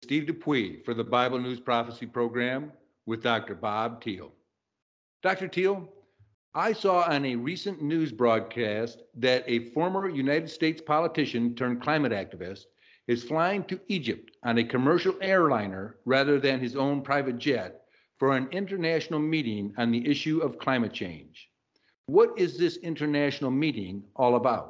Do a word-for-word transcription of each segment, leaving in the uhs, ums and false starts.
Steve Dupuy for the Bible News Prophecy Program with Doctor Bob Thiel. Doctor Thiel, I saw on a recent news broadcast that a former United States politician turned climate activist is flying to Egypt on a commercial airliner rather than his own private jet for an international meeting on the issue of climate change. What is this international meeting all about?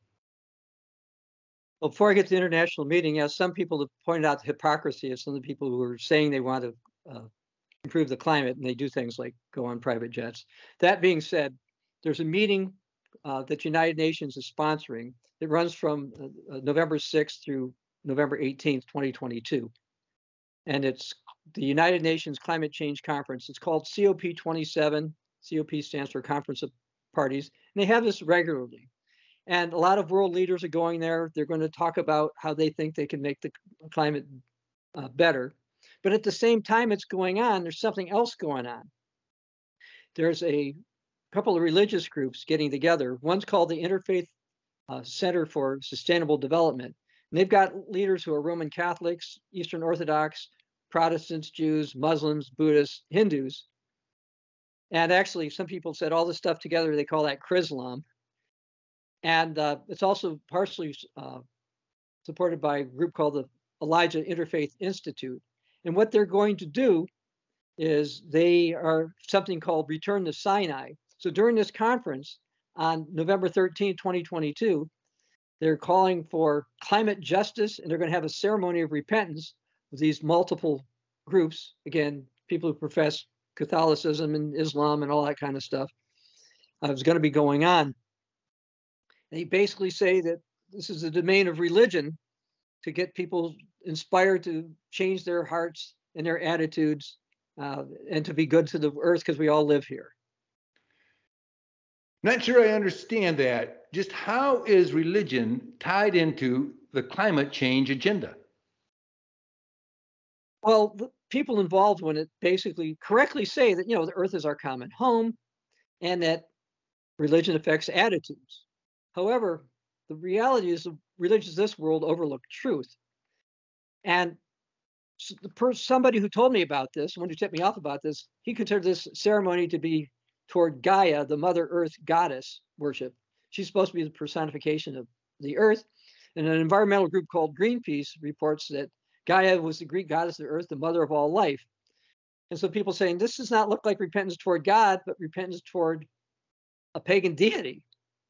Well, before I get to the international meeting, yes, some people have pointed out the hypocrisy of some of the people who are saying they want to uh, improve the climate, and they do things like go on private jets. That being said, there's a meeting uh, that United Nations is sponsoring. It runs from uh, November sixth through November eighteenth, twenty twenty-two. And it's the United Nations Climate Change Conference. It's called C O P twenty-seven. C O P stands for Conference of Parties. And they have this regularly. And a lot of world leaders are going there. They're going to talk about how they think they can make the climate uh, better. But at the same time it's going on, there's something else going on. There's a couple of religious groups getting together. One's called the Interfaith uh, Center for Sustainable Development. And they've got leaders who are Roman Catholics, Eastern Orthodox, Protestants, Jews, Muslims, Buddhists, Hindus. And actually, some people said all this stuff together, they call that Chrislam. And uh, it's also partially uh, supported by a group called the Elijah Interfaith Institute. And what they're going to do is they are something called Return to Sinai. So during this conference on November thirteenth, twenty twenty-two, they're calling for climate justice, and they're going to have a ceremony of repentance with these multiple groups. Again, people who profess Catholicism and Islam and all that kind of stuff uh, is going to be going on. They basically say that this is the domain of religion to get people inspired to change their hearts and their attitudes uh, and to be good to the earth because we all live here. Not sure I understand that. Just how is religion tied into the climate change agenda? Well, the people involved in it basically correctly say that, you know, the earth is our common home and that religion affects attitudes. However, the reality is the religions of this world overlook truth. And the person, somebody who told me about this, one who tipped me off about this, he considered this ceremony to be toward Gaia, the Mother Earth goddess worship. She's supposed to be the personification of the earth. And an environmental group called Greenpeace reports that Gaia was the Greek goddess of the earth, the mother of all life. And so people saying this does not look like repentance toward God, but repentance toward a pagan deity.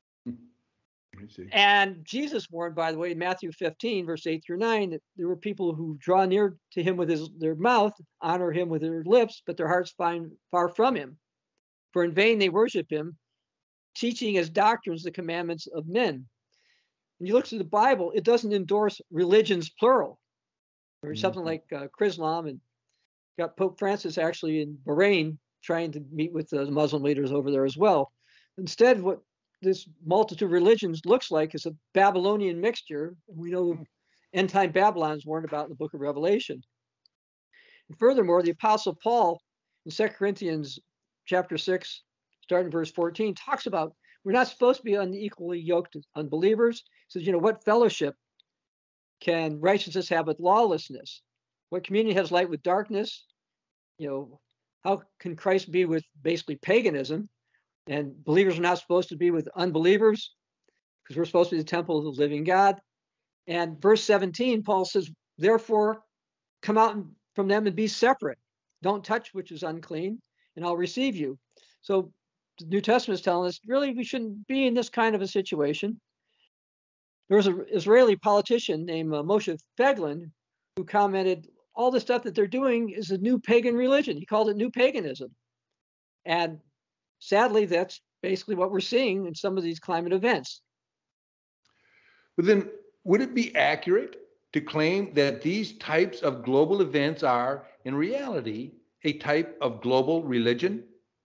And Jesus warned, by the way, in Matthew fifteen, verse eight through nine, that there were people who draw near to him with his, their mouth, honor him with their lips, but their hearts find far from him. For in vain they worship him, teaching as doctrines the commandments of men. When you look through the Bible, it doesn't endorse religions, plural, or mm-hmm. something like uh, Chrislam. And got Pope Francis actually in Bahrain trying to meet with the Muslim leaders over there as well. Instead, what this multitude of religions looks like is a Babylonian mixture. We know end time Babylon is warned about in the book of Revelation. And furthermore, the Apostle Paul in Second Corinthians chapter six, starting verse fourteen, talks about we're not supposed to be unequally yoked to unbelievers. He says, you know, what fellowship can righteousness have with lawlessness? What communion has light with darkness? You know, how can Christ be with basically paganism? And believers are not supposed to be with unbelievers because we're supposed to be the temple of the living God. And verse seventeen, Paul says, therefore, come out from them and be separate. Don't touch which is unclean, and I'll receive you. So the New Testament is telling us, really, we shouldn't be in this kind of a situation. There was an Israeli politician named uh, Moshe Feiglin who commented, all the stuff that they're doing is a new pagan religion. He called it new paganism. And sadly, that's basically what we're seeing in some of these climate events. But then, would it be accurate to claim that these types of global events are, in reality, a type of global religion?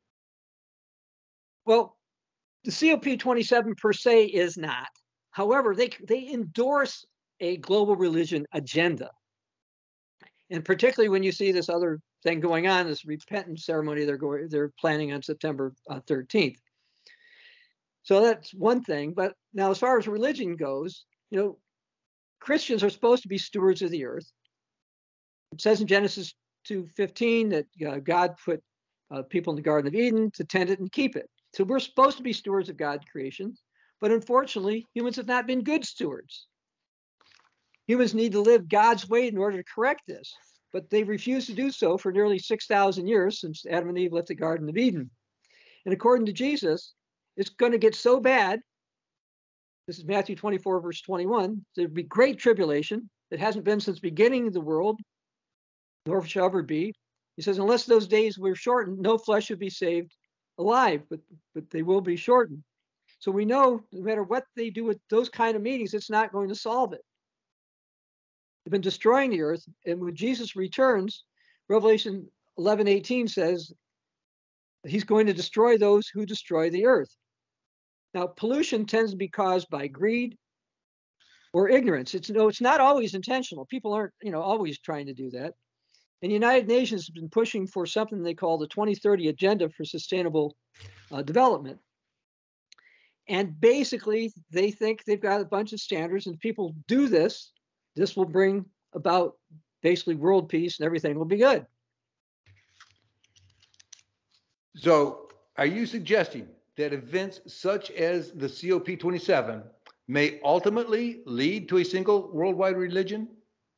Well, the C O P twenty-seven per se is not. However, they, they endorse a global religion agenda. And particularly when you see this other thing going on, this repentance ceremony they're going, they're planning on September uh, thirteenth. So that's one thing. But now, as far as religion goes, you know, Christians are supposed to be stewards of the earth. It says in Genesis two fifteen that uh, God put uh, people in the Garden of Eden to tend it and keep it. So we're supposed to be stewards of God's creation, but unfortunately, humans have not been good stewards. Humans need to live God's way in order to correct this, but they refused to do so for nearly six thousand years since Adam and Eve left the Garden of Eden. And according to Jesus, it's going to get so bad. This is Matthew twenty-four, verse twenty-one. There'll be great tribulation. It hasn't been since the beginning of the world, nor shall ever be. He says, unless those days were shortened, no flesh would be saved alive, but, but they will be shortened. So we know no matter what they do with those kind of meetings, it's not going to solve it. They've been destroying the earth. And when Jesus returns, Revelation eleven eighteen says he's going to destroy those who destroy the earth. Now, pollution tends to be caused by greed or ignorance. It's no, it's not always intentional. People aren't, you know, always trying to do that. And the United Nations has been pushing for something they call the twenty thirty Agenda for Sustainable uh, Development. And basically, they think they've got a bunch of standards, and if people do this, this will bring about basically world peace and everything will be good. So are you suggesting that events such as the C O P twenty-seven may ultimately lead to a single worldwide religion?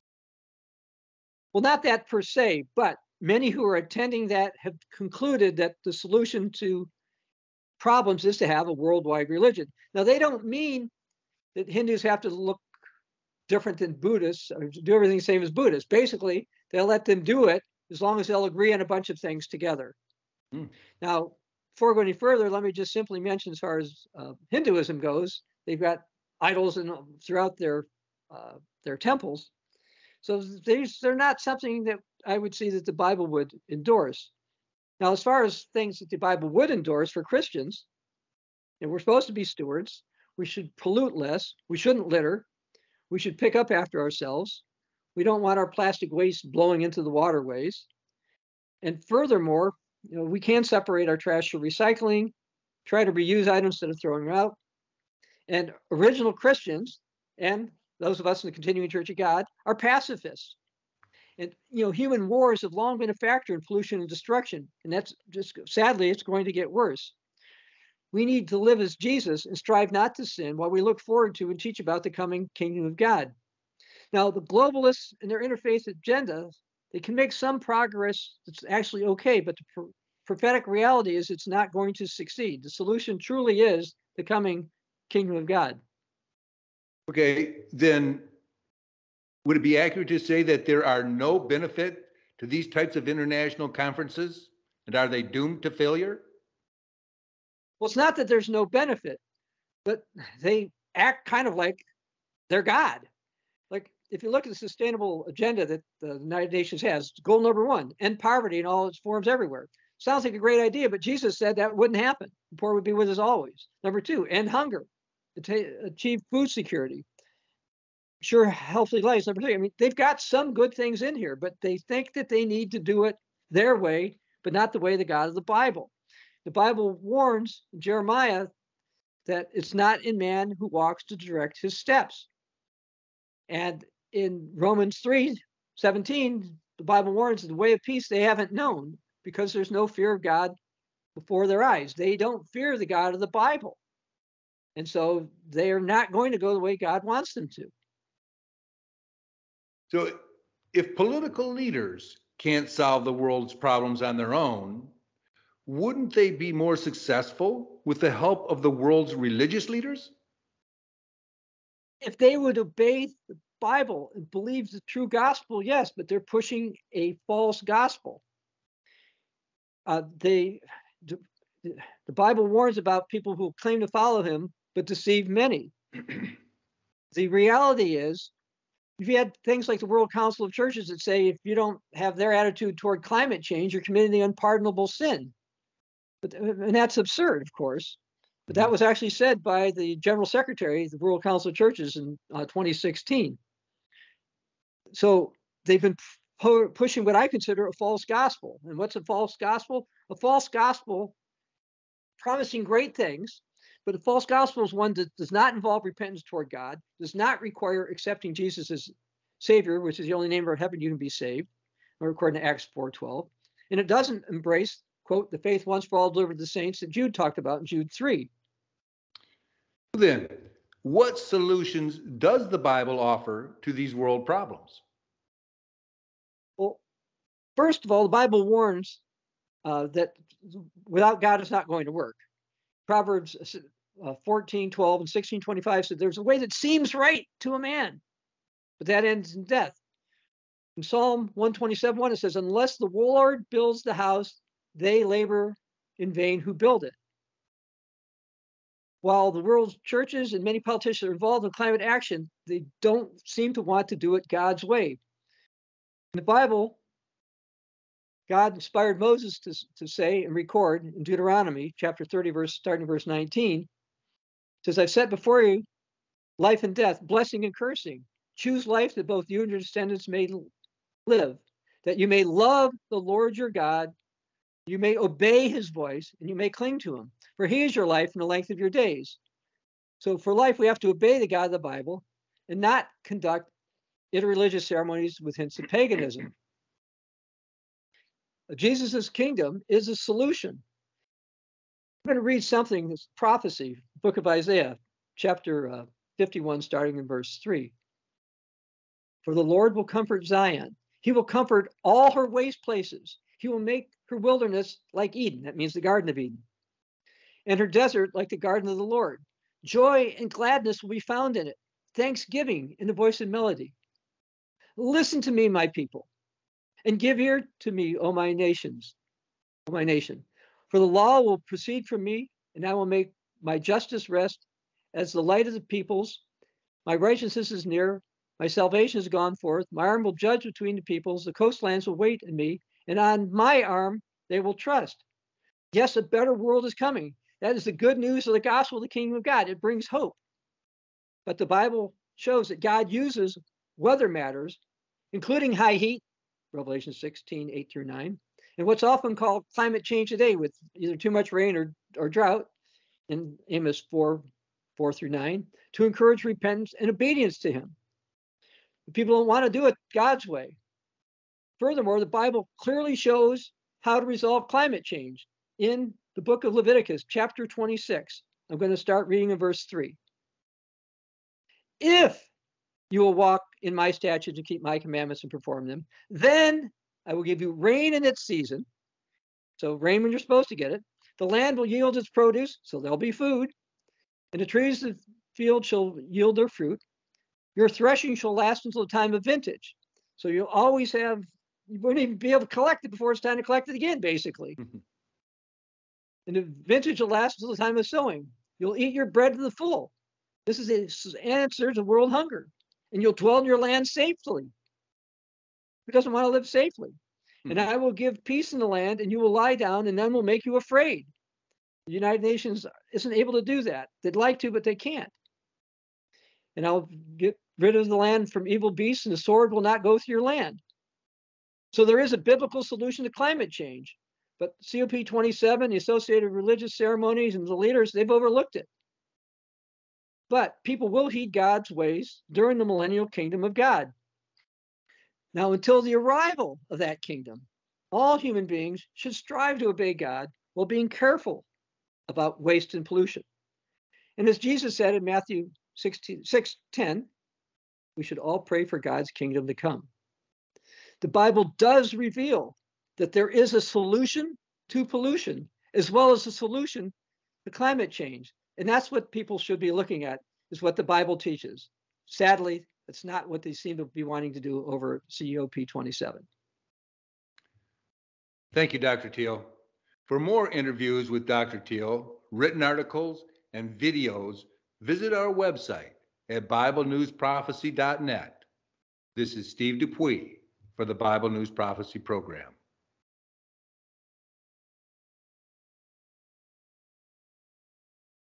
Well, not that per se, but many who are attending that have concluded that the solution to problems is to have a worldwide religion. Now, they don't mean that Hindus have to look different than Buddhists or do everything the same as Buddhists. Basically, they'll let them do it as long as they'll agree on a bunch of things together. Hmm. Now, before going any further, let me just simply mention as far as uh, Hinduism goes, they've got idols in, throughout their uh, their temples. So these, they're not something that I would see that the Bible would endorse. Now, as far as things that the Bible would endorse for Christians, and we're supposed to be stewards, we should pollute less, we shouldn't litter, we should pick up after ourselves, we don't want our plastic waste blowing into the waterways. And furthermore, you know, we can separate our trash for recycling, try to reuse items instead of throwing them out. And original Christians, and those of us in the Continuing Church of God, are pacifists. And, you know, human wars have long been a factor in pollution and destruction. And that's just, sadly, it's going to get worse. We need to live as Jesus and strive not to sin while we look forward to and teach about the coming kingdom of God. Now, the globalists and their interfaith agenda, they can make some progress that's actually okay, but the pro- prophetic reality is it's not going to succeed. The solution truly is the coming kingdom of God. Okay, then would it be accurate to say that there are no benefit to these types of international conferences? And are they doomed to failure? Well, it's not that there's no benefit, but they act kind of like they're God. Like if you look at the sustainable agenda that the United Nations has, goal number one, end poverty in all its forms everywhere. Sounds like a great idea, but Jesus said that wouldn't happen. The poor would be with us always. Number two, end hunger, achieve food security, ensure healthy lives. Number three, I mean, they've got some good things in here, but they think that they need to do it their way, but not the way the God of the Bible. The Bible warns Jeremiah that it's not in man who walks to direct his steps. And in Romans three seventeen, the Bible warns the way of peace they haven't known because there's no fear of God before their eyes. They don't fear the God of the Bible. And so they are not going to go the way God wants them to. So if political leaders can't solve the world's problems on their own, wouldn't they be more successful with the help of the world's religious leaders? If they would obey the Bible and believe the true gospel, yes, but they're pushing a false gospel. Uh, they, the, the Bible warns about people who claim to follow him, but deceive many. The reality is, if you had things like the World Council of Churches that say if you don't have their attitude toward climate change, you're committing the unpardonable sin. But, and that's absurd, of course. But that was actually said by the General Secretary of the World Council of Churches in uh, twenty sixteen. So they've been pu- pushing what I consider a false gospel. And what's a false gospel? A false gospel promising great things, but a false gospel is one that does not involve repentance toward God, does not require accepting Jesus as Savior, which is the only name of heaven you can be saved, or according to Acts four twelve. And it doesn't embrace, quote, the faith once for all delivered to the saints that Jude talked about in Jude three. Then, what solutions does the Bible offer to these world problems? Well, first of all, the Bible warns uh, that without God, it's not going to work. Proverbs uh, fourteen twelve and sixteen twenty-five said, there's a way that seems right to a man, but that ends in death. In Psalm one twenty-seven one, it says, unless the Lord builds the house, they labor in vain who build it. While the world's churches and many politicians are involved in climate action, they don't seem to want to do it God's way. In the Bible, God inspired Moses to, to say and record in Deuteronomy chapter thirty, verse starting verse nineteen, says, I've set before you life and death, blessing and cursing. Choose life that both you and your descendants may live, that you may love the Lord your God, you may obey his voice, and you may cling to him. For he is your life and the length of your days. So for life, we have to obey the God of the Bible and not conduct interreligious ceremonies with hints of paganism. Jesus' kingdom is a solution. I'm going to read something, this prophecy, book of Isaiah, chapter uh, fifty-one, starting in verse three. For the Lord will comfort Zion. He will comfort all her waste places. He will make her wilderness like Eden. That means the Garden of Eden. And her desert like the garden of the Lord. Joy and gladness will be found in it. Thanksgiving in the voice of melody. Listen to me, my people, and give ear to me, O my nations, O my nation. For the law will proceed from me, and I will make my justice rest as the light of the peoples. My righteousness is near. My salvation has gone forth. My arm will judge between the peoples. The coastlands will wait in me, and on my arm they will trust. Yes, a better world is coming. That is the good news of the gospel of the kingdom of God. It brings hope. But the Bible shows that God uses weather matters, including high heat, Revelation sixteen, eight through nine, and what's often called climate change today with either too much rain or, or drought, in Amos four, four through nine, to encourage repentance and obedience to him. The people don't want to do it God's way. Furthermore, the Bible clearly shows how to resolve climate change in the book of Leviticus, chapter twenty-six. I'm going to start reading in verse three. If you will walk in my statutes and keep my commandments and perform them, then I will give you rain in its season. So rain when you're supposed to get it. The land will yield its produce, so there'll be food. And the trees of the field shall yield their fruit. Your threshing shall last until the time of vintage. So you'll always have, you won't even be able to collect it before it's time to collect it again, basically. And the vintage will last until the time of sowing. You'll eat your bread to the full. This is an answer to world hunger. And you'll dwell in your land safely. Who doesn't want to live safely? Mm-hmm. And I will give peace in the land, and you will lie down, and none will make you afraid. The United Nations isn't able to do that. They'd like to, but they can't. And I'll get rid of the land from evil beasts, and the sword will not go through your land. So there is a biblical solution to climate change. But C O P twenty-seven, the associated religious ceremonies, and the leaders, they've overlooked it. But people will heed God's ways during the millennial kingdom of God. Now, until the arrival of that kingdom, all human beings should strive to obey God while being careful about waste and pollution. And as Jesus said in Matthew six ten, we should all pray for God's kingdom to come. The Bible does reveal that there is a solution to pollution, as well as a solution to climate change. And that's what people should be looking at, is what the Bible teaches. Sadly, that's not what they seem to be wanting to do over C O P twenty-seven. Thank you, Doctor Teal. For more interviews with Doctor Teal, written articles, and videos, visit our website at Bible News Prophecy dot net. This is Steve Dupuis for the Bible News Prophecy Program.